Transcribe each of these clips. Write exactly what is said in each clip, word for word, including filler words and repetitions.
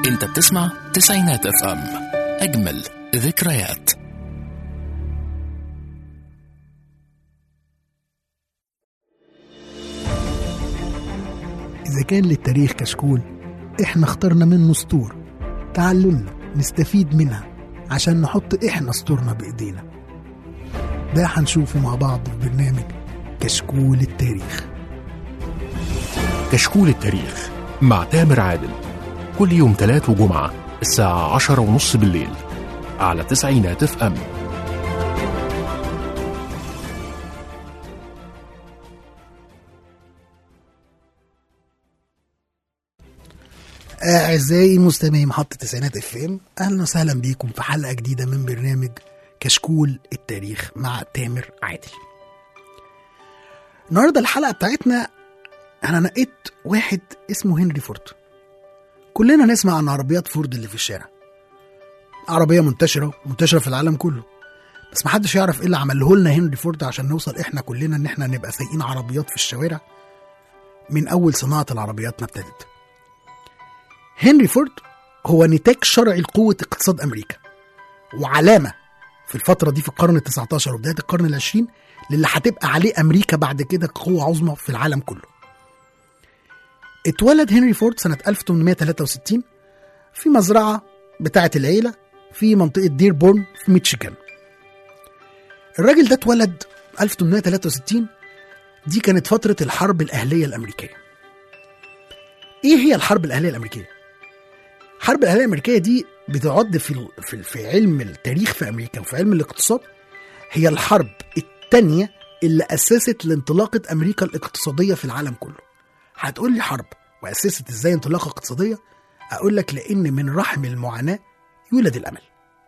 انت بتسمع تسعينات اف ام، اجمل ذكريات. إذا كان للتاريخ كشكول إحنا اخترنا منه سطور، تعلمنا نستفيد منها عشان نحط إحنا سطورنا بإيدينا. ده هنشوفه مع بعض في برنامج كشكول التاريخ. كشكول التاريخ مع تامر عادل، كل يوم تلات وجمعة الساعة عشرة ونص بالليل على تسعينات اف ام. أعزائي مستمعي محطة تسعينات اف ام، أهلا وسهلا بيكم في حلقة جديدة من برنامج كشكول التاريخ مع تامر عادل. النهاردة الحلقة بتاعتنا أنا نقيت واحد اسمه هنري فورد. كلنا نسمع عن عربيات فورد اللي في الشارع، عربية منتشرة منتشرة في العالم كله، بس محدش يعرف إيه اللي عمله لنا هنري فورد عشان نوصل إحنا كلنا إن إحنا نبقى سايقين عربيات في الشوارع من أول صناعة العربيات ما ابتدت. هنري فورد هو نتاج شرعي لقوة اقتصاد أمريكا، وعلامة في الفترة دي في القرن التاسع عشر وبداية القرن العشرين للي هتبقى عليه أمريكا بعد كده قوة عظمى في العالم كله. اتولد هنري فورد سنة ألف وثمانمائة وثلاثة وستين في مزرعة بتاعة العيلة في منطقة ديربورن في ميتشيغان. الراجل ده اتولد ألف وثمانمائة وثلاثة وستين، دي كانت فترة الحرب الأهلية الأمريكية. إيه هي الحرب الأهلية الأمريكية؟ الحرب الأهلية الأمريكية دي بتعد في في في علم التاريخ في أمريكا وفي علم الاقتصاد هي الحرب الثانية اللي أسست لانطلاقة أمريكا الاقتصادية في العالم كله. هتقول لي حرب وأسست إزاي انطلاقة اقتصادية؟ أقول لك لأن من رحم المعاناة يولد الأمل.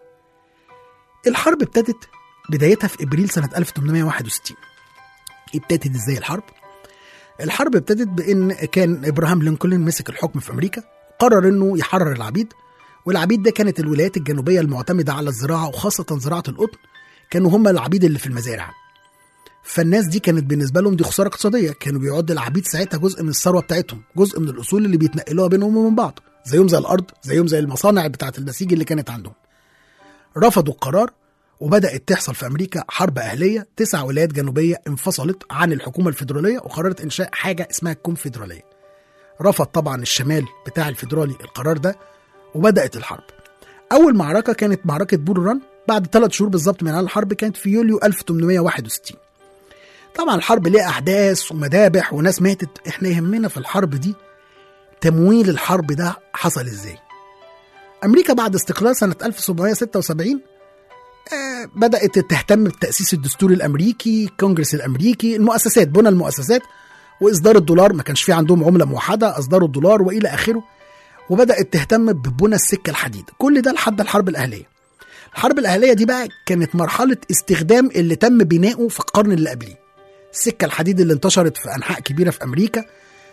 الحرب ابتدت بدايتها في إبريل سنة ألف وثمانمائة وواحد وستين. ابتدت إزاي الحرب؟ الحرب ابتدت بأن كان إبراهام لينكولن مسك الحكم في أمريكا، قرر أنه يحرر العبيد، والعبيد ده كانت الولايات الجنوبية المعتمدة على الزراعة وخاصة زراعة القطن، كانوا هم العبيد اللي في المزارع. فالناس دي كانت بالنسبة لهم دي خسارة اقتصادية، كانوا بيعد العبيد ساعتها جزء من الثروة بتاعتهم، جزء من الأصول اللي بيتنقلوها بينهم وبين بعض، زيهم زي الأرض، زيهم زي المصانع بتاعت النسيج اللي كانت عندهم. رفضوا القرار وبدأت تحصل في أمريكا حرب أهلية. تسع ولايات جنوبية انفصلت عن الحكومة الفيدرالية وقررت إنشاء حاجة اسمها الكونفدرالية. رفض طبعا الشمال بتاع الفيدرالي القرار ده وبدأت الحرب. أول معركة كانت معركة بول ران، بعد ثلاث شهور بالظبط من الحرب، كانت في يوليو ألف وثمانمائة وواحد وستين. طبعا الحرب ليها أحداث ومذابح وناس ماتت، احنا يهمنا في الحرب دي تمويل الحرب ده حصل ازاي. أمريكا بعد استقلال سنة ألف وسبعمائة وستة وسبعين آه بدأت تهتم بتأسيس الدستور الأمريكي، الكونجرس الأمريكي، المؤسسات، بنى المؤسسات وإصدار الدولار، ما كانش في عندهم عملة موحدة، أصدروا الدولار وإلى آخره، وبدأت تهتم ببنى السكة الحديد. كل ده لحد الحرب الأهلية. الحرب الأهلية دي بقى كانت مرحلة استخدام اللي تم بناؤه في القرن اللي قبليه. السكة الحديد اللي انتشرت في أنحاء كبيرة في أمريكا،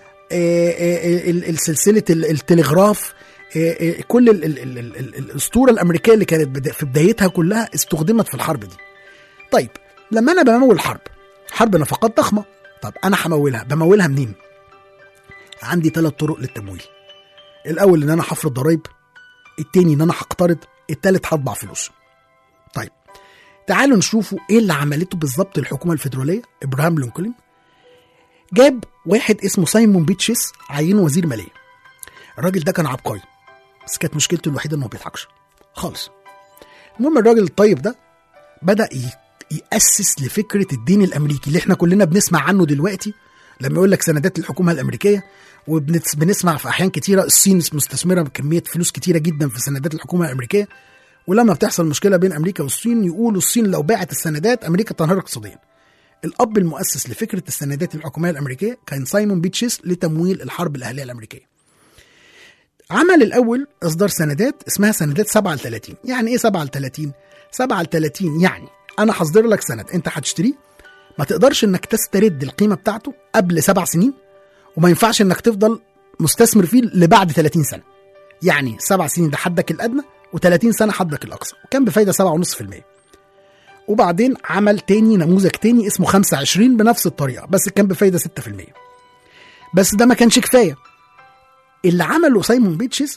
السلسلة التلغراف، كل الأسطورة الأمريكية اللي كانت في بدايتها كلها استخدمت في الحرب دي. طيب لما أنا بمول الحرب، حرب نفقات ضخمة، طب أنا همولها، بمولها منين؟ عندي ثلاث طرق للتمويل. الأول إن أنا هفرض ضرائب، التاني إن أنا هقترض، التالت هطبع فلوس. طيب تعالوا نشوفوا إيه اللي عملته بالظبط الحكومة الفيدرالية. إبراهام لينكولن جاب واحد اسمه سايمون بيتشيس عينه وزير مالية. الراجل ده كان عبقري، بس كانت مشكلته الوحيدة إنه ما بيضحكش خالص. المهم الراجل الطيب ده بدأ يأسس لفكرة الدين الأمريكي اللي احنا كلنا بنسمع عنه دلوقتي لما يقول لك سندات الحكومة الأمريكية، وبنسمع في أحيان كتيرة الصين مستثمرة بكمية فلوس كتيرة جدا في سندات الحكومة الأمريكية، ولما بتحصل مشكلة بين أمريكا والصين يقولوا الصين لو باعت السندات أمريكا تنهار اقتصاديا. الأب المؤسس لفكرة السندات الحكومية الأمريكية كان سايمون بيتشيس لتمويل الحرب الأهلية الأمريكية. عمل الأول إصدار سندات اسمها سندات سبعة لثلاثين. يعني إيه سبعة لثلاثين؟ سبعة لثلاثين يعني أنا هصدر لك سند أنت هتشتريه، ما تقدرش إنك تسترد القيمة بتاعته قبل سبع سنين، وما ينفعش إنك تفضل مستثمر فيه لبعد ثلاثين سنة. يعني سبع سنين ده حدك الأدنى وثلاثين سنة حدك الأقصى، وكان بفايدة سبعة ونص في المية. وبعدين عمل تاني نموذج تاني اسمه خمسة وعشرين بنفس الطريقة، بس كان بفايدة ستة في المية. بس ده ما كانش كفاية. اللي عمله سايمون بيتشيس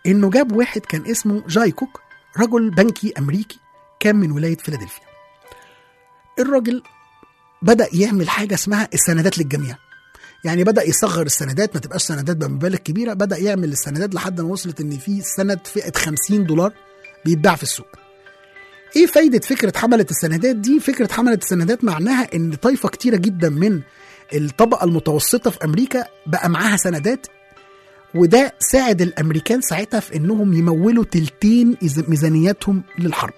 انه جاب واحد كان اسمه جاي كوك، رجل بنكي امريكي كان من ولايه فيلادلفيا. الراجل بدأ يعمل حاجة اسمها السندات للجميع، يعني بدأ يصغر السندات، ما تبقاش سندات بمبالغ كبيرة، بدأ يعمل السندات لحد ما وصلت ان في سند فئة خمسين دولار بيتباع في السوق. ايه فايدة فكرة حملة السندات دي؟ فكرة حملة السندات معناها ان طائفة كتيرة جدا من الطبقة المتوسطة في امريكا بقى معاها سندات، وده ساعد الامريكان ساعتها في انهم يمولوا تلتين ميزانياتهم للحرب،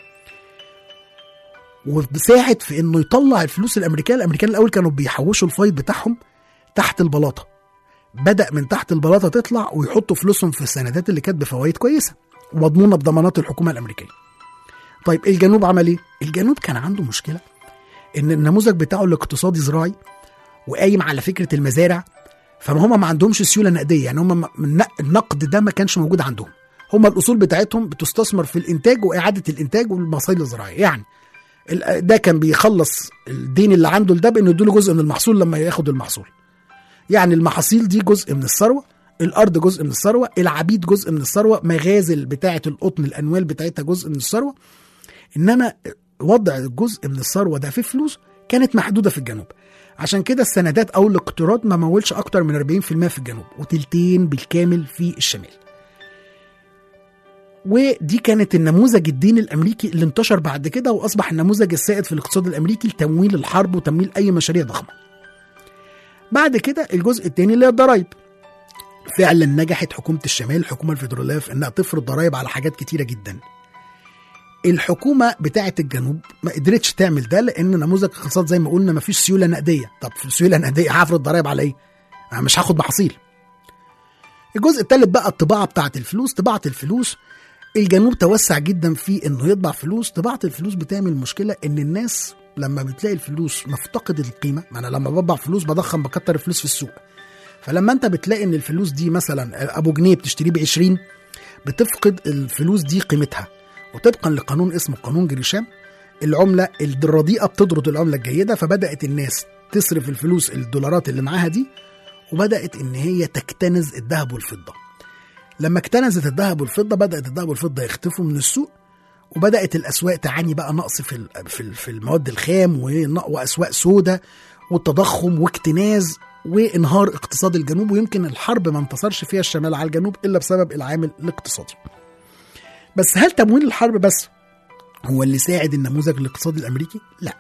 وبساعد في انه يطلع الفلوس. الامريكان الامريكان الاول كانوا بيحوشوا الفايض بتاعهم تحت البلاطه، بدا من تحت البلاطه تطلع ويحطوا فلوسهم في السندات اللي كانت بفوائد كويسه ومضمونه بضمانات الحكومه الامريكيه. طيب الجنوب عمل ايه؟ الجنوب كان عنده مشكله ان النموذج بتاعه الاقتصادي زراعي وقايم على فكره المزارع، فهم ما عندهمش سيوله نقديه، يعني هم النقد ده ما كانش موجود عندهم. هم الاصول بتاعتهم بتستثمر في الانتاج واعاده الانتاج والمصايد الزراعيه، يعني ده كان بيخلص الدين اللي عنده ده بانه يديله جزء من المحصول لما ياخد المحصول. يعني المحاصيل دي جزء من الثروه، الارض جزء من الثروه، العبيد جزء من الثروه، مغازل بتاعه القطن الانوال بتاعتها جزء من الثروه. انما وضع جزء من الثروه ده في فلوس كانت محدوده في الجنوب. عشان كده السندات او الاقتراض ما مولش اكتر من أربعين بالمية في الجنوب وتلتين بالكامل في الشمال. ودي كانت النموذج الديني الامريكي اللي انتشر بعد كده واصبح النموذج السائد في الاقتصاد الامريكي لتمويل الحرب وتمويل اي مشاريع ضخمه. بعد كده الجزء الثاني اللي هي الضرايب. فعلا نجحت حكومه الشمال الحكومه الفيدراليه في انها تفرض ضرايب على حاجات كتيره جدا. الحكومه بتاعه الجنوب ما قدرتش تعمل ده لان نموذج الاقتصاد زي ما قلنا ما فيش سيوله نقديه. طب في سيوله نقديه هفرض ضرايب على ايه؟ انا مش هاخد محاصيل. الجزء الثالث بقى الطباعه بتاعه الفلوس. طباعه الفلوس الجنوب توسع جدا في انه يطبع فلوس. طباعه الفلوس بتعمل مشكله ان الناس لما بتلاقي الفلوس مفتقد القيمه، ما انا لما بطبع فلوس بضخم بكتر الفلوس في السوق، فلما انت بتلاقي ان الفلوس دي مثلا ابو جنيه بتشتريه بعشرين، بتفقد الفلوس دي قيمتها. وطبقا لقانون اسمه قانون جريشام العمله الرديئه بتضرب العمله الجيده، فبدات الناس تصرف الفلوس الدولارات اللي معاها دي وبدات ان هي تكتنز الذهب والفضه. لما اكتنزت الذهب والفضه بدات الذهب والفضه يختفوا من السوق، وبدات الاسواق تعاني بقى نقص في في المواد الخام واسواق سوداء والتضخم واكتناز وانهار اقتصاد الجنوب. ويمكن الحرب ما انتصرش فيها الشمال على الجنوب الا بسبب العامل الاقتصادي. بس هل تمويل الحرب بس هو اللي ساعد النموذج الاقتصادي الامريكي؟ لا.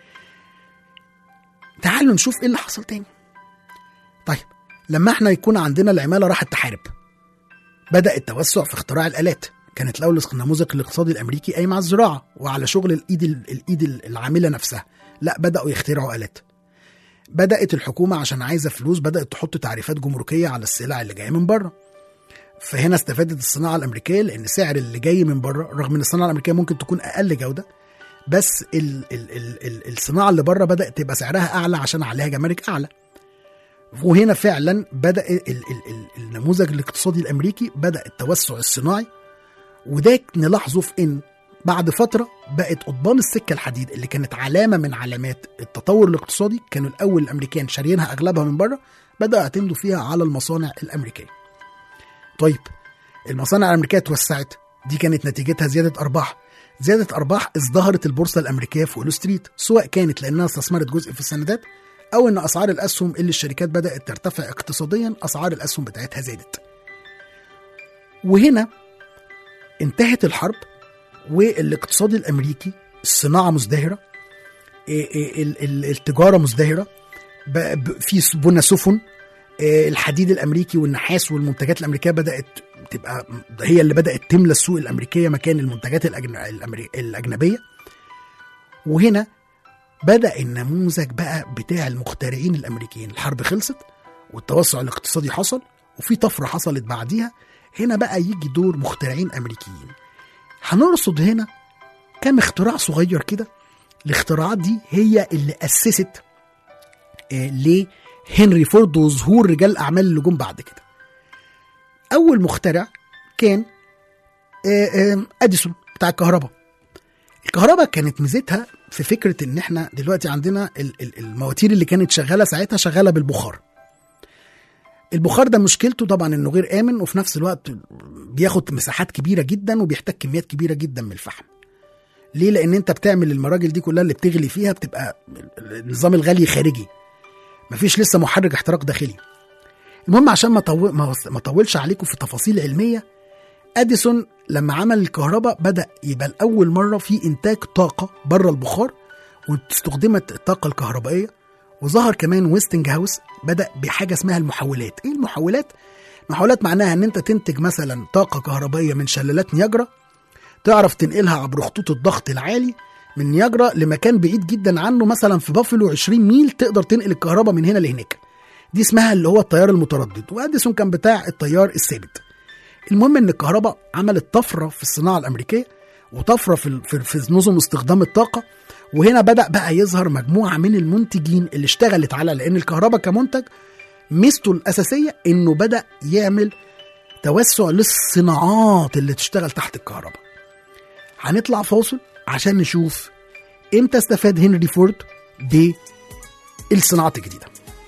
تعالوا نشوف ايه اللي حصل تاني. طيب لما احنا يكون عندنا العماله راحت تحارب، بدأ التوسع في اختراع الآلات. كانت الأول النموذج الاقتصادي الأمريكي قايم على الزراعة وعلى شغل الإيد الإيد العاملة نفسها، لا بدأوا يخترعوا آلات. بدأت الحكومة عشان عايزة فلوس بدأت تحط تعريفات جمركية على السلع اللي جاية من بره. فهنا استفادت الصناعة الأمريكية لأن سعر اللي جاي من بره رغم أن الصناعة الأمريكية ممكن تكون أقل جودة، بس ال ال ال ال الصناعة اللي بره بدأت تبقى سعرها أعلى عشان عليها جمارك أعلى. وهنا فعلا بدأ ال ال ال النموذج الاقتصادي الأمريكي بدأ التوسع الصناعي. وده نلاحظه في إن بعد فترة بقت قضبان السكة الحديد اللي كانت علامة من علامات التطور الاقتصادي، كانوا الأول الأمريكان شاريينها أغلبها من بره، بدأوا يعتمدوا فيها على المصانع الأمريكية. طيب المصانع الأمريكية توسعت، دي كانت نتيجتها زيادة أرباح. زيادة أرباح ازدهرت البورصة الأمريكية في وول ستريت، سواء كانت لأنها استثمرت جزء في السندات أو إن أسعار الأسهم اللي الشركات بدأت ترتفع اقتصاديا أسعار الأسهم بتاعتها زادت. وهنا انتهت الحرب والاقتصاد الأمريكي الصناعة مزدهرة، التجارة مزدهرة، في بنى سفن، الحديد الأمريكي والنحاس والمنتجات الأمريكية بدأت تبقى هي اللي بدأت تملى السوق الأمريكية مكان المنتجات الأجنبية. وهنا بدأ النموذج بقى بتاع المخترعين الأمريكيين. الحرب خلصت والتوسع الاقتصادي حصل وفي طفرة حصلت بعديها. هنا بقى يجي دور مخترعين أمريكيين. هنرصد هنا كم اختراع صغير كده. الاختراعات دي هي اللي أسست آه لهنري فورد وظهور رجال أعمال اللي جم بعد كده. أول مخترع كان آه آه أديسون بتاع الكهرباء. الكهرباء كانت ميزتها في فكرة ان احنا دلوقتي عندنا المواتير اللي كانت شغالة ساعتها شغالة بالبخار. البخار ده مشكلته طبعا انه غير امن، وفي نفس الوقت بياخد مساحات كبيره جدا وبيحتاج كميات كبيره جدا من الفحم. ليه؟ لان انت بتعمل المراجل دي كلها اللي بتغلي فيها بتبقى نظام الغلي خارجي، مفيش لسه محرك احتراق داخلي. المهم عشان ما طول ما طولش عليكم في تفاصيل علميه، اديسون لما عمل الكهرباء بدا يبقى لاول مره في انتاج طاقه بره البخار واستخدمت الطاقه الكهربائيه. وظهر كمان ويستنج هاوس بدا بحاجه اسمها المحولات. ايه المحولات؟ المحولات معناها ان انت تنتج مثلا طاقه كهربائيه من شلالات نياجرا، تعرف تنقلها عبر خطوط الضغط العالي من نياجرا لمكان بعيد جدا عنه، مثلا في بافلو عشرين ميل، تقدر تنقل الكهرباء من هنا لهناك. دي اسمها اللي هو التيار المتردد، واديسون كان بتاع التيار الثابت. المهم ان الكهرباء عملت طفره في الصناعه الامريكيه وطفره في في نظم استخدام الطاقه. وهنا بدا بقى يظهر مجموعه من المنتجين اللي اشتغلت على، لان الكهرباء كمنتج ميزته الاساسيه انه بدا يعمل توسع للصناعات اللي تشتغل تحت الكهرباء. هنطلع فاصل عشان نشوف امتى استفاد هنري فورد بالصناعات الجديده.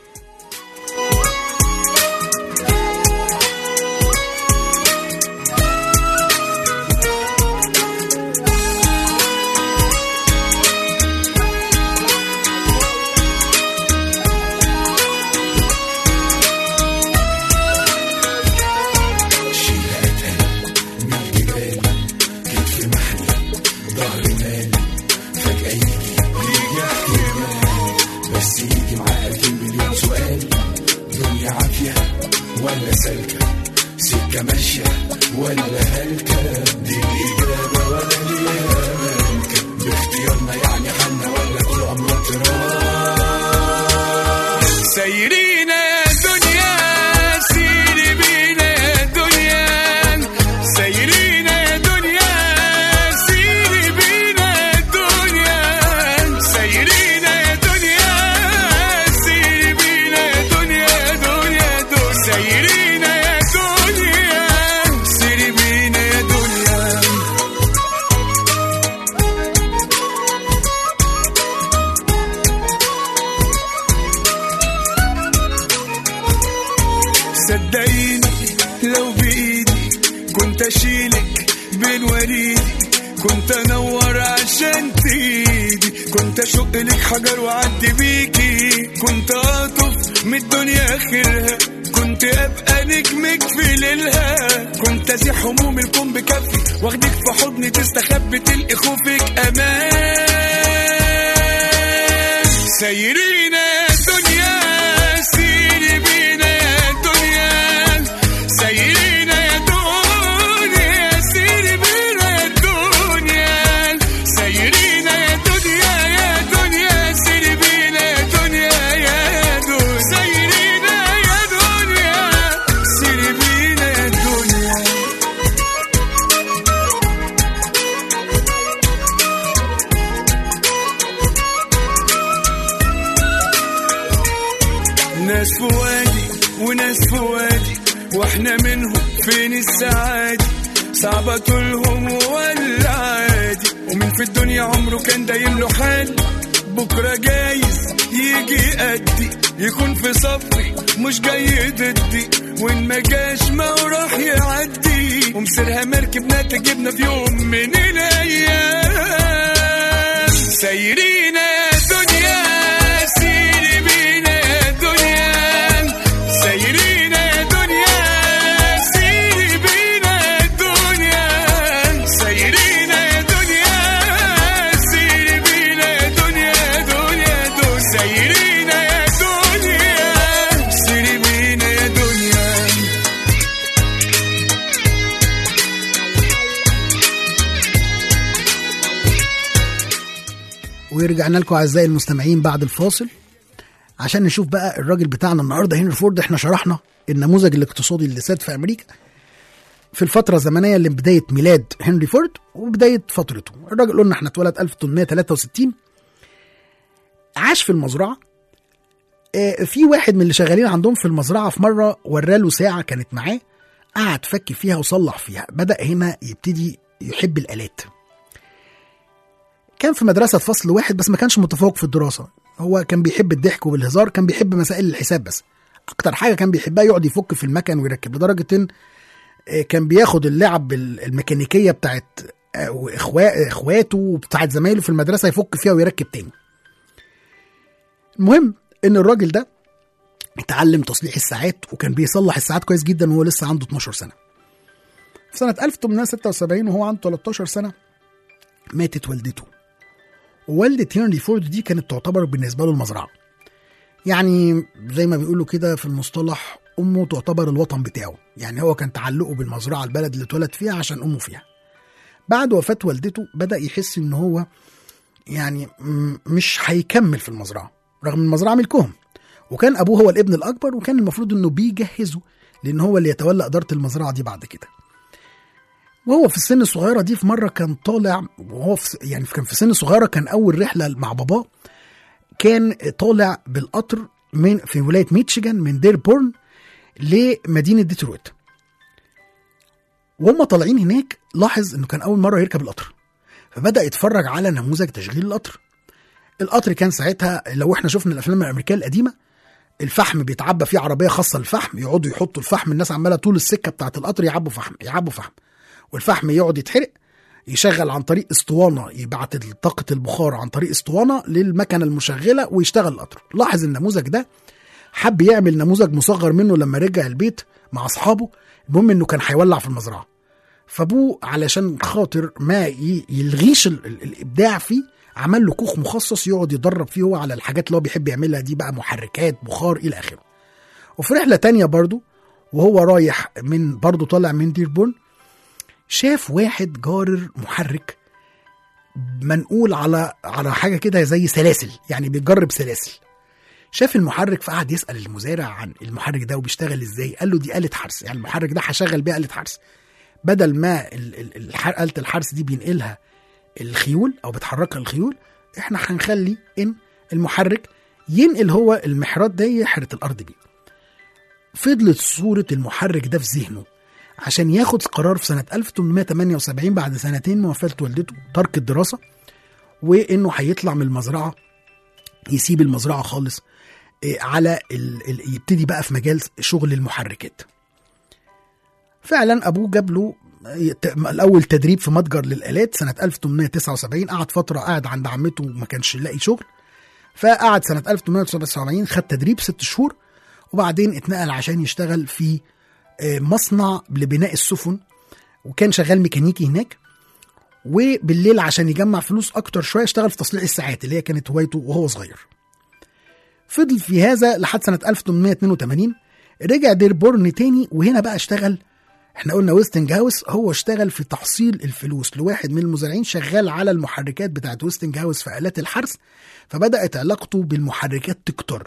حجر وعدي بيكي، كنت أطف من الدنيا آخرها، كنت أبقى نجمك في ليلها، كنت أزيح هموم الكون بكفي واخدك في حضني تستخبي تلقي خوفك أمان. سيرينا يا دنيا سيري بينا يا دنيا، سيرينا يا دنيا سيري بينا يا دنيا، سيرينا يا دنيا يا دنيا سيري بينا يا دنيا يا دنيا، سيرينا يا دنيا سيري بينا يا دنيا. ناس فوادي وناس فوادي واحنا منهم فين السعادة، صعبة طولهم ولا عادي، ومن في الدنيا عمره كان دايم له حال، بكرة جايز يجي قدي يكون في صفي مش جاي ضدي، وإن ما جاش ما هو راح يعدي، ومسيرها مركبنا تجيبنا في يوم من الأيام. سيرينا يا دنيا سيري بينا يا دنيا، سيرينا يا دنيا سيري بينا يا دنيا، سيرينا يا دنيا سيري بينا يا دنيا دنيا دنيا، سيرينا يا دنيا سيري بينا يا دنيا. ورجعنا لكم اعزائي المستمعين بعد الفاصل عشان نشوف بقى الراجل بتاعنا النهارده هنري فورد. احنا شرحنا النموذج الاقتصادي اللي ساد في امريكا في الفتره الزمنيه اللي بدايه ميلاد هنري فورد وبدايه فترته. الراجل قلنا احنا اتولد ألف وثمانمائة وثلاثة وستين، عاش في المزرعه. اه في واحد من اللي شغالين عندهم في المزرعه في مره وراله ساعه كانت معاه، قعد فك فيها وصلح فيها. بدا هنا يبتدي يحب الالات. كان في مدرسة فصل واحد بس ما كانش متفوق في الدراسة، هو كان بيحب الضحك والهزار، كان بيحب مسائل الحساب بس اكتر حاجه كان بيحبها يقعد يفك في المكن ويركب، لدرجه ان كان بياخد اللعب الميكانيكيه بتاعت اخواته وبتاعت زمايله في المدرسه يفك فيها ويركب تاني. المهم ان الراجل ده اتعلم تصليح الساعات، وكان بيصلح الساعات كويس جدا وهو لسه عنده اتناشر سنه. في سنه ألف وثمانمائة وستة وسبعين وهو عنده تلتاشر سنه ماتت والدته. ووالدة هنري فورد دي كانت تعتبر بالنسبه له المزرعه، يعني زي ما بيقولوا كده في المصطلح امه تعتبر الوطن بتاعه، يعني هو كان تعلقه بالمزرعه البلد اللي اتولد فيها عشان امه فيها. بعد وفاه والدته بدا يحس ان هو يعني مش هيكمل في المزرعه، رغم ان المزرعه ملكهم، وكان ابوه هو الابن الاكبر، وكان المفروض انه بيجهزه لان هو اللي يتولى اداره المزرعه دي بعد كده. وهو في السن الصغيره دي في مره كان طالع، وهو في يعني كان في سن صغيره، كان اول رحله مع باباه، كان طالع بالقطر من في ولايه ميتشيغان من ديربورن لمدينه ديترويت. وهم طالعين هناك لاحظ انه كان اول مره يركب القطر، فبدا يتفرج على نموذج تشغيل القطر. القطر كان ساعتها لو احنا شفنا الافلام الامريكيه القديمه، الفحم بيتعبى فيه عربيه خاصه للفحم، يقعدوا يحطوا الفحم، الناس عماله طول السكه بتاعه القطر يعبوا فحم يعبوا فحم والفحم يقعد يتحرق، يشغل عن طريق اسطوانه، يبعت طاقه البخار عن طريق اسطوانه للمكنه المشغله ويشتغل القطر. لاحظ النموذج ده، حب يعمل نموذج مصغر منه لما رجع البيت مع اصحابه. المهم انه كان هيولع في المزرعه، فابوه علشان خاطر ما يلغيش الابداع فيه عمل له كوخ مخصص يقعد يدرب فيه هو على الحاجات اللي هو بيحب يعملها دي، بقى محركات بخار الى اخره. وفي رحله تانية برضو وهو رايح من برضو طالع من ديربورن، شاف واحد جارر محرك منقول على على حاجه كده زي سلاسل، يعني بيجرب سلاسل. شاف المحرك فقعد يسال المزارع عن المحرك ده وبيشتغل ازاي. قال له دي آلة حرث، يعني المحرك ده هشغل بيها آلة حرث، بدل ما آلة الحرث دي بينقلها الخيول او بتحركها الخيول، احنا هنخلي ان المحرك ينقل هو المحرات ده يحرث الارض بيه. فضلت صوره المحرك ده في ذهنه عشان ياخد قرار في سنه ألف وثمانمائة وثمانية وسبعين بعد سنتين من وفاه والدته، ترك الدراسه، وانه هيطلع من المزرعه، يسيب المزرعه خالص، على ال... ال... يبتدي بقى في مجال شغل المحركات. فعلا ابوه جاب له الاول تدريب في متجر للالات سنه ألف وثمانمائة وتسعة وسبعين، قعد فتره قاعد عند عمته وما كانش لاقي شغل، فقعد سنه ألف وثمانمائة وتسعة وسبعين خد تدريب ست شهور، وبعدين اتنقل عشان يشتغل في مصنع لبناء السفن، وكان شغال ميكانيكي هناك. وبالليل عشان يجمع فلوس اكتر شويه اشتغل في تصليح الساعات اللي هي كانت هوايته وهو صغير. فضل في هذا لحد سنه ألف وثمانمائة واثنين وثمانين، رجع ديربورن تاني، وهنا بقى اشتغل، احنا قلنا ويستنج هاوس، هو اشتغل في تحصيل الفلوس لواحد من المزارعين شغال على المحركات بتاعت ويستنج هاوس في آلات الحرث، فبدأت علاقته بالمحركات تكتر.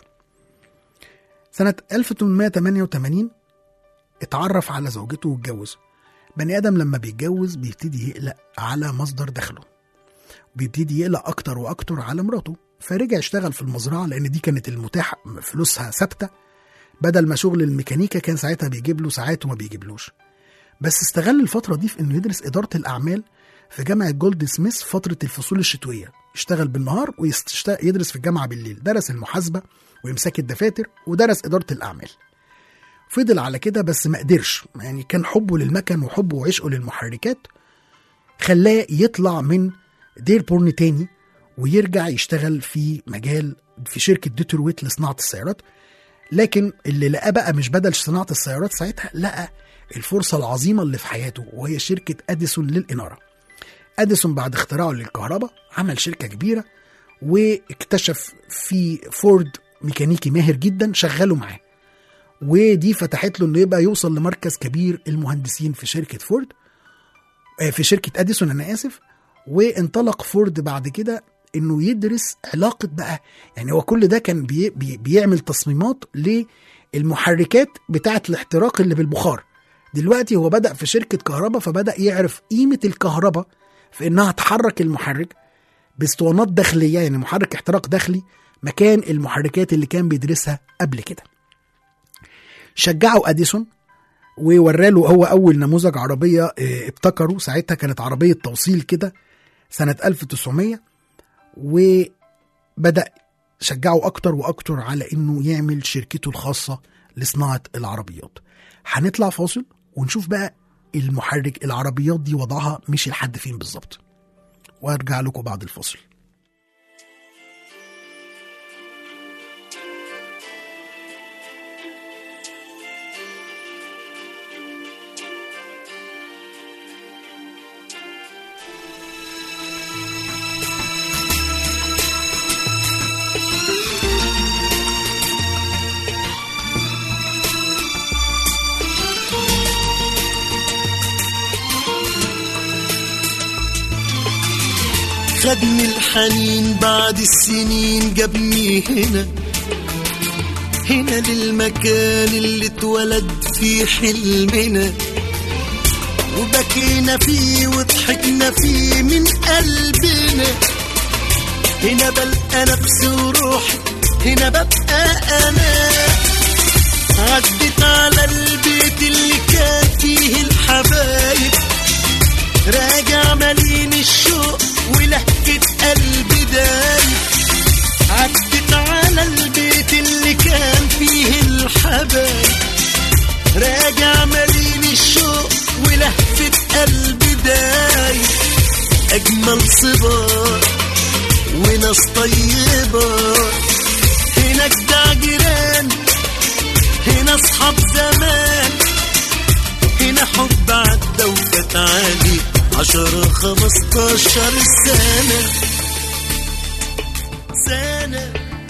سنة ألف وثمانمائة وثمانية وثمانين اتعرف على زوجته واتجوز. بني آدم لما بيتجوز بيبتدي يقلق على مصدر دخله، بيبتدي يقلق أكتر وأكتر على مراته، فرجع اشتغل في المزرعة لأن دي كانت المتاح فلوسها ثابتة، بدل ما شغل الميكانيكا كان ساعتها بيجيب له ساعات وما بيجيبلوش. بس استغل الفترة دي في انه يدرس إدارة الأعمال في جامعة جولد سميث فترة الفصول الشتوية، يشتغل بالنهار ويدرس في الجامعة بالليل، درس المحاسبة ويمسك الدفاتر ودرس إدارة الأعمال. فضل على كده بس ما قدرش، يعني كان حبه للمكن وحبه وعشقه للمحركات خلاه يطلع من ديربورن تاني ويرجع يشتغل في مجال في شركة ديترويت لصناعة السيارات. لكن اللي لقى بقى مش بدل صناعة السيارات ساعتها، لقى الفرصة العظيمة اللي في حياته، وهي شركة أديسون للإنارة. أديسون بعد اختراعه للكهرباء عمل شركة كبيرة، واكتشف في فورد ميكانيكي ماهر جدا شغله معاه، ودي فتحت له انه يبقى يوصل لمركز كبير المهندسين في شركة فورد، في شركة أديسون أنا آسف. وانطلق فورد بعد كده انه يدرس علاقة بقى، يعني هو كل ده كان بي بي بيعمل تصميمات للمحركات بتاعة الاحتراق اللي بالبخار. دلوقتي هو بدأ في شركة كهرباء، فبدأ يعرف قيمة الكهرباء في انها تحرك المحرك باسطوانات داخلية، يعني محرك احتراق داخلي مكان المحركات اللي كان بيدرسها قبل كده. شجعه أديسون ووراله هو أول نموذج عربية ابتكره، ساعتها كانت عربية توصيل كده سنة ألف وتسعمائة، وبدأ شجعه أكتر وأكتر على إنه يعمل شركته الخاصة لصناعة العربيات. هنطلع فاصل ونشوف بقى المحرك العربيات دي وضعها مشي لحد فين بالظبط، وارجع لكم بعد الفاصل. خدني الحنين بعد السنين جابني هنا هنا للمكان اللي اتولد فيه حلمنا، وبكينا فيه وضحكنا فيه من قلبنا. هنا بلقى نفسي وروحي، هنا ببقى أنا. عدت على البيت اللي كان فيه الحبايب، راجع مليان الشوق ولهفة قلبي دايب. عدت على البيت اللي كان فيه الحبايب، راجع مليان الشوق ولهفة قلبي دايب. أجمل صبار وناس طيبة، هنا جدع جيران، هنا أصحاب زمان. هنا حب عدى وفات عليه عشرة خمستاشر سنة سنة.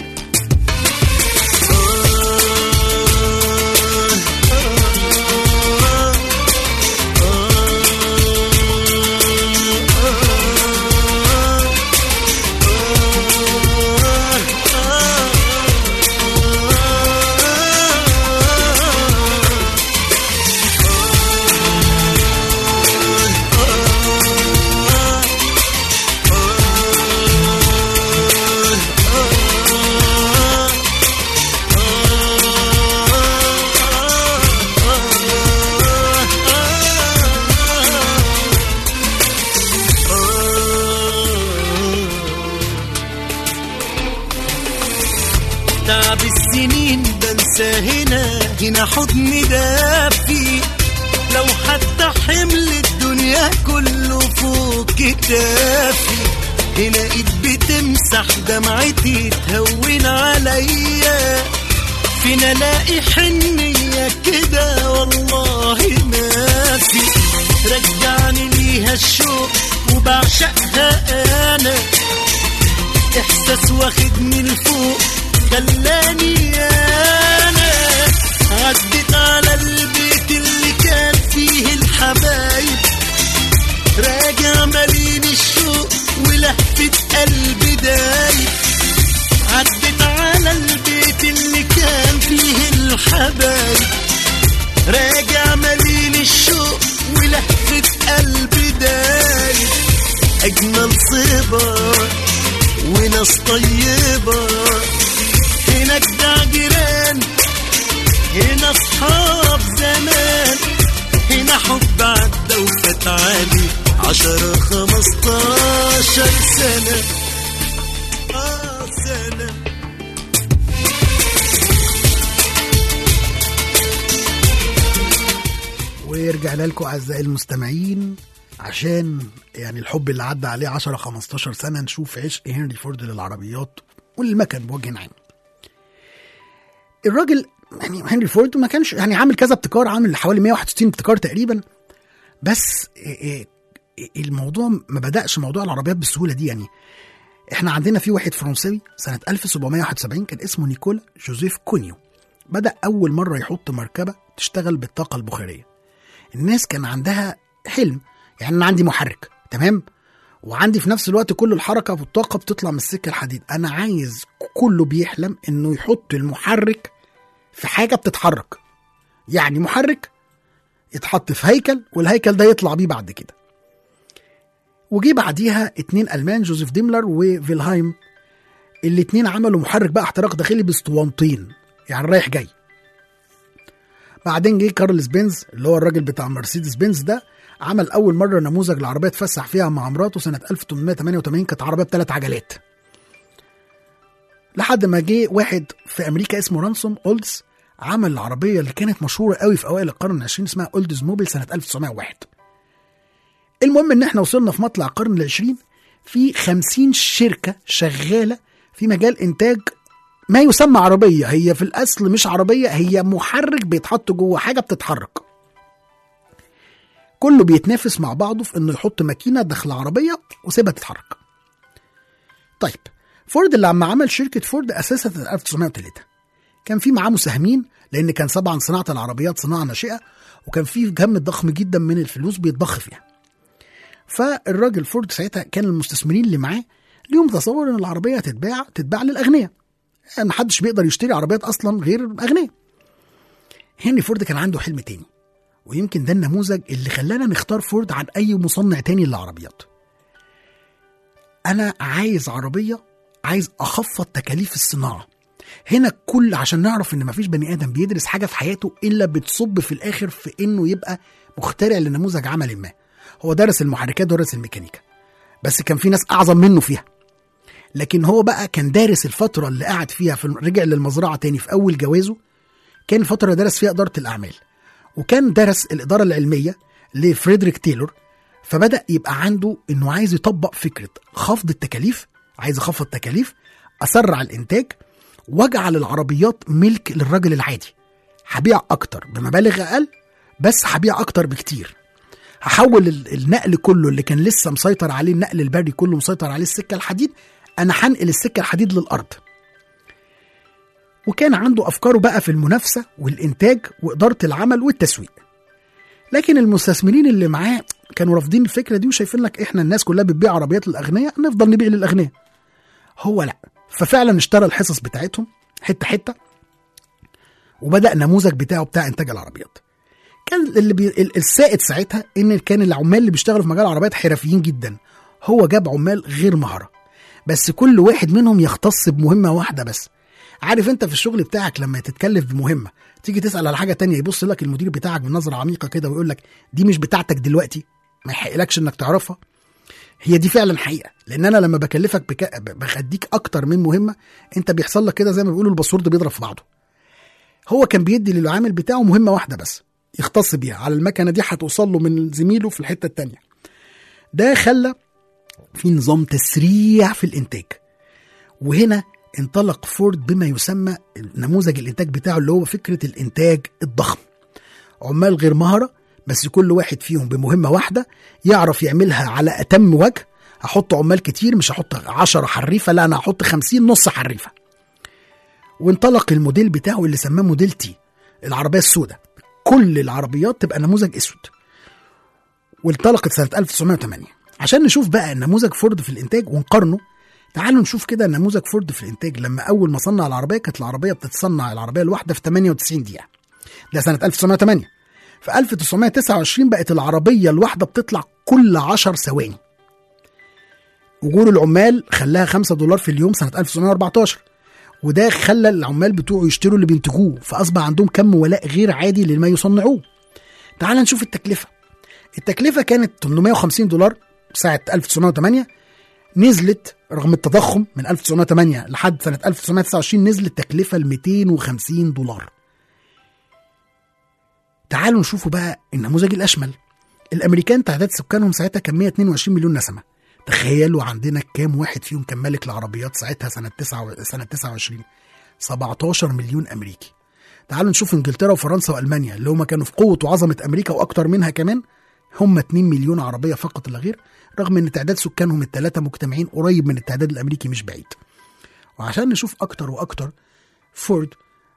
تعب السنين بنسى هنا، هنا حضني دافي. لو حتى حمل الدنيا كله فوق كتافي، هنا ايد بتمسح دمعتي تهون عليا. فين الاقي حنية كده والله ما في، رجعني ليها الشوق وبعشقها انا. احساس واخدني لفوق خلاني انا. عدت على البيت اللي كان فيه الحبايب، راجع مليان الشوق ولهفة قلبي دايب. عدت على البيت اللي كان فيه الحبايب، راجع مليان الشوق ولهفة قلبي دايب. أجمل صبار وناس طيبة، هنا جدع جيران، هنا أصحاب زمان. هنا حب عدى وفات عليه عشرة خمستاشر سنة آه سنة. ويرجعنا لكم أعزائي المستمعين عشان يعني الحب اللي عدى عليه عشرة خمستاشر سنة نشوف عشق هنري فورد للعربيات والمكن بوجه عام. الراجل يعني هنري فورد ما كانش يعني عامل كذا ابتكار، عامل حوالي مية وواحد وستين ابتكار تقريبا، بس الموضوع ما بدأش موضوع العربيات بالسهولة دي. يعني احنا عندنا في واحد فرنساوي سنة ألف وسبعمية وواحد وسبعين كان اسمه نيكولا جوزيف كونيو، بدأ أول مرة يحط مركبة تشتغل بالطاقة البخارية. الناس كان عندها حلم، يعني أنا عندي محرك تمام، وعندي في نفس الوقت كل الحركة والطاقة بتطلع من السكة الحديد. أنا عايز كله بيحلم إنه يحط المحرك في حاجة بتتحرك، يعني محرك يتحط في هيكل والهيكل ده يطلع بيه بعد كده. وجي بعديها اتنين ألمان، جوزيف ديملر وفيلهايم، الاتنين عملوا محرك بقى احتراق داخلي باسطوانتين يعني رايح جاي. بعدين جه كارلس بنز اللي هو الراجل بتاع مرسيدس بنز ده، عمل أول مرة نموذج العربية اتفسح فيها مع مراته سنة ألف وتمنمية وتمانية وتمانين، كانت عربية بثلاث عجلات. لحد ما جه واحد في أمريكا اسمه رانسوم أولدز، عمل العربية اللي كانت مشهورة قوي في أوائل القرن العشرين اسمها أولدز موبيل سنة ألف وتسعمائة وواحد. المهم إن احنا وصلنا في مطلع القرن العشرين في خمسين شركة شغالة في مجال إنتاج ما يسمى عربية. هي في الأصل مش عربية، هي محرك بيتحط جوه حاجة بتتحرك. كله بيتنافس مع بعضه في إنه يحط ماكينة داخل عربية وسيبها تتحرك. طيب فورد اللي عم عمل شركة فورد أساسا في ألف وتسعمائة وثلاثة، كان في معاه مساهمين لأن كان طبعا صناعة العربيات صناعة ناشئة، وكان في كم ضخم جدا من الفلوس بيتضخ فيها. فالراجل فورد ساعتها كان المستثمرين اللي معاه ليهم تصور ان العربيه تتباع تتباع للاغنياء، يعني محدش بيقدر يشتري عربيات اصلا غير اغنياء. هنري فورد كان عنده حلم تاني، ويمكن ده النموذج اللي خلانا نختار فورد عن اي مصنع تاني للعربيات. انا عايز عربيه، عايز اخفض تكاليف الصناعه. هنا كل عشان نعرف ان مفيش بني ادم بيدرس حاجه في حياته الا بتصب في الاخر في انه يبقى مخترع لنموذج عمل ما. هو درس المحركات ودرس الميكانيكا، بس كان في ناس اعظم منه فيها. لكن هو بقى كان دارس الفتره اللي قعد فيها، في رجع للمزرعه تاني في اول جوازه، كان الفتره اللي درس فيها اداره الاعمال، وكان درس الاداره العلميه لفريدريك تايلور. فبدا يبقى عنده انه عايز يطبق فكره خفض التكاليف، عايز اخفض تكاليف، اسرع الانتاج، واجعل العربيات ملك للراجل العادي. هبيع اكتر بمبالغ اقل، بس هبيع اكتر بكتير. هحول النقل كله اللي كان لسه مسيطر عليه، النقل البري كله مسيطر عليه السكة الحديد، انا هنقل السكة الحديد للارض. وكان عنده افكاره بقى في المنافسة والانتاج وادارة العمل والتسويق. لكن المستثمرين اللي معاه كانوا رافضين الفكرة دي وشايفين لك احنا الناس كلها بتبيع عربيات للاغنياء، نفضل نبيع للاغنياء. هو لا، ففعلا اشترى الحصص بتاعتهم حتة حتة، وبدأ نموذج بتاعه بتاع انتاج العربيات. كان اللي بي... السائد ساعتها ان كان العمال اللي بيشتغلوا في مجال العربيات حرفيين جدا. هو جاب عمال غير مهرة، بس كل واحد منهم يختص بمهمة واحدة بس. عارف انت في الشغل بتاعك لما تتكلف بمهمة تيجي تسأل على حاجة تانية، يبص لك المدير بتاعك بنظرة عميقة كده ويقول لك دي مش بتاعتك دلوقتي، ما يحقلكش انك تعرفها. هي دي فعلا حقيقة، لان انا لما بكلفك بك... بخديك اكتر من مهمة، انت بيحصل لك كده زي ما بيقولوا الباسورد بيضرب في بعضه. هو كان بيدي للعامل بتاعه مهمة واحدة بس يختص بيها، على المكنة دي هتوصل له من زميله في الحتة التانية. ده خلى في نظام تسريع في الانتاج. وهنا انطلق فورد بما يسمى نموذج الانتاج بتاعه، اللي هو فكرة الانتاج الضخم. عمال غير مهرة، بس كل واحد فيهم بمهمة واحدة يعرف يعملها على أتم وجه. هحط عمال كتير، مش هحط عشرة حريفة، لا أنا هحط خمسين نص حريفة. وانطلق الموديل بتاعه اللي سماه موديل تي، العربية السوداء. كل العربيات تبقى نموذج اسود. وانطلقت سنة ألف وتسعمائة وثمانية. عشان نشوف بقى نموذج فورد في الانتاج ونقارنه، تعالوا نشوف كده نموذج فورد في الانتاج. لما اول ما صنع العربيه كانت العربيه بتتصنع العربيه الواحده في ثمانية وتسعين دقيقه، ده سنه ألف وتسعمائة وثمانية. في ألف وتسعمائة وتسعة وعشرين بقت العربيه الواحده بتطلع كل عشر ثواني. اجور العمال خلاها خمسة دولار في اليوم سنه ألف وتسعمائة وأربعة عشر، وده خلى العمال بتوعه يشتروا اللي بينتجوه، فاصبح عندهم كم ولاء غير عادي لما يصنعوه. تعال نشوف التكلفه. التكلفه كانت ثمانمائة وخمسين دولار ساعه ألف وتسعمائة وثمانية، نزلت رغم التضخم من ألف وتسعمائة وثمانية لحد سنه ألف وتسعمائة وتسعة وعشرين نزلت تكلفه ل مئتين وخمسين دولار. تعالوا نشوفوا بقى النموذج الاشمل. الامريكان تعداد سكانهم ساعتها كان مئة واثنين وعشرين مليون نسمه. تخيلوا عندنا كام واحد فيهم كان مالك العربيات ساعتها سنه تسعة سنه تسعة وعشرين؟ سبعة عشر مليون امريكي. تعالوا نشوف انجلترا وفرنسا والمانيا اللي هما كانوا في قوه وعظمه امريكا واكتر منها كمان، هم اتنين مليون عربيه فقط لا غير، رغم ان تعداد سكانهم الثلاثه مجتمعين قريب من التعداد الامريكي مش بعيد. وعشان نشوف اكتر واكتر فورد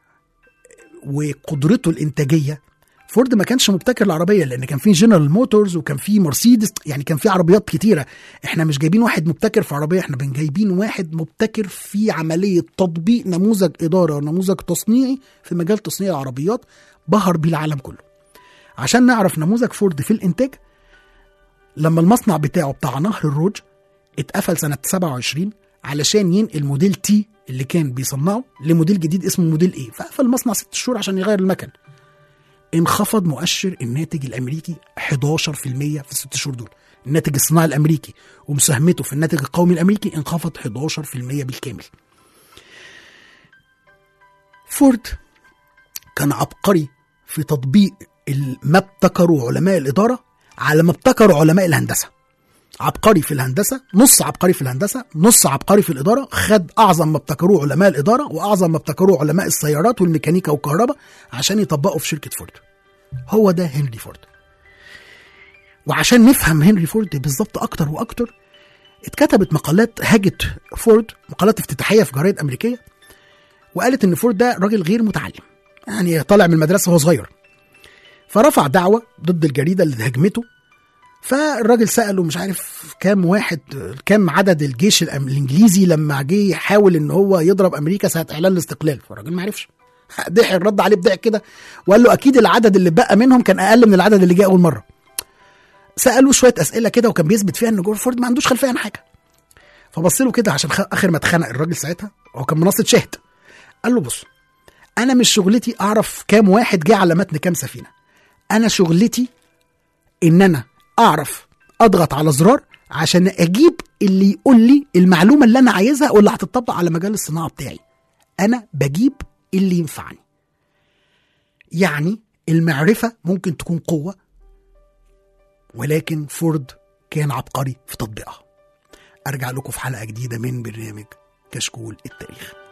وقدرته الانتاجيه، فورد ما كانش مبتكر العربيه، لان كان في جنرال موتورز وكان في مرسيدس، يعني كان في عربيات كتيره. احنا مش جايبين واحد مبتكر في عربيه، احنا جايبين واحد مبتكر في عمليه تطبيق نموذج اداره ونموذج تصنيعي في مجال تصنيع العربيات بهر بيه العالم كله. عشان نعرف نموذج فورد في الانتاج، لما المصنع بتاعه بتاع نهر الروج اتقفل سنه سبعة وعشرين علشان ينقل موديل تي اللي كان بيصنعه لموديل جديد اسمه موديل ايه، فقفل المصنع ست شهور عشان يغير المكن. انخفض مؤشر الناتج الامريكي إحدى عشر بالمئة في الست شهور دول. الناتج الصناعي الامريكي ومساهمته في الناتج القومي الامريكي انخفض إحدى عشر بالمئة بالكامل. فورد كان عبقري في تطبيق ما ابتكروا علماء الإدارة على ما ابتكروا علماء الهندسة. عبقري في الهندسة، نص عبقري في الهندسة، نص عبقري في الإدارة. خد أعظم ما ابتكروه علماء الإدارة وأعظم ما ابتكروه علماء السيارات والميكانيكا والكهرباء عشان يطبقوا في شركة فورد. هو ده هنري فورد. وعشان نفهم هنري فورد بالظبط أكتر وأكتر، اتكتبت مقالات هاجت فورد، مقالات افتتاحية في جرايد أمريكية، وقالت إن فورد ده راجل غير متعلم، يعني طالع من المدرسة وهو صغير. فرفع دعوة ضد الجريدة اللي هجمته. فالراجل سأله مش عارف كام واحد، كام عدد الجيش الإنجليزي لما جه يحاول إن هو يضرب أمريكا ساعة إعلان الاستقلال. فالراجل ما عرفش، ضحك، رد عليه بضحك كده وقال له أكيد العدد اللي بقى منهم كان أقل من العدد اللي جه أول مرة. سألوه شوية أسئلة كده وكان بيثبت فيها إن جورج فورد ما عندوش خلفية عن حاجة. فبص له كده عشان آخر ما اتخنق الراجل ساعتها، هو كان منصة شاهد. قال له بص، أنا مش شغلتي أعرف كام واحد جه على متن كام سفينة، أنا شغلتي إن أنا أعرف أضغط على زرار عشان أجيب اللي يقول لي المعلومة اللي أنا عايزها واللي هتطبق على مجال الصناعة بتاعي. أنا بجيب اللي ينفعني. يعني المعرفة ممكن تكون قوة، ولكن فورد كان عبقري في تطبيقها. أرجع لكم في حلقة جديدة من برنامج كشكول التاريخ.